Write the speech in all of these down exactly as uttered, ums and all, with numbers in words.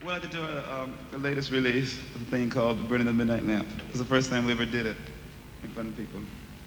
Well, I did do a, um, the latest release of a thing called Burning the Midnight Lamp. It was the first time we ever did it in front of people.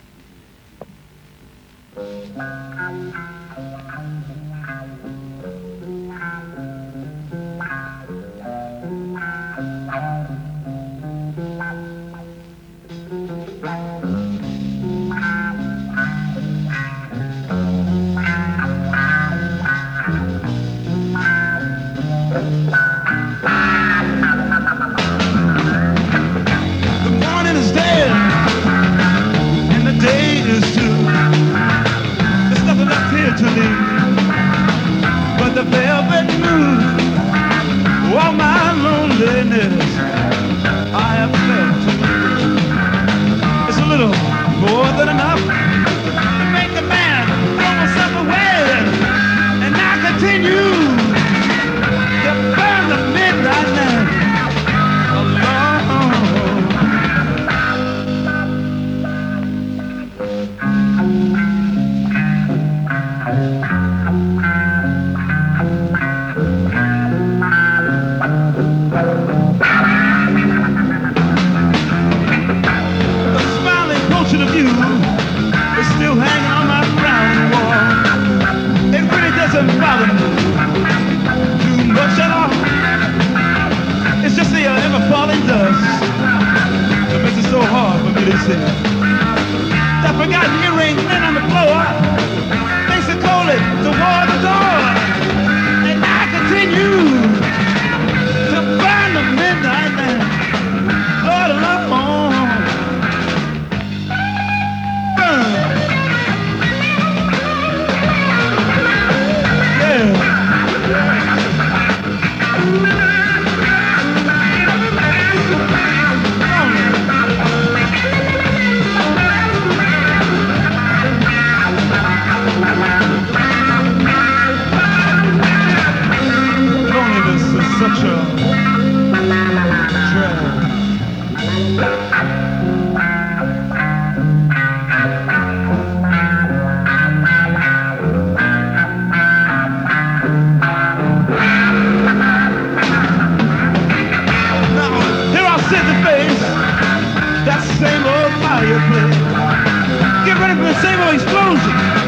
To me, but the velvet moon, all my loneliness, I have felt too. It's a little more than enough to make the man throw himself away, and I continue to burn the midnight lamp alone. Still hanging on my frowning wall. It really doesn't bother me too much at all. It's just the uh, ever-falling dust that makes it so hard for me to see. That forgotten earring laying on the floor makes it cold toward the door, and I continue to burn the midnight lamp. Lord alone. Such a drag. Now, here I sit and face that same old fireplace. Get ready for the same old explosion.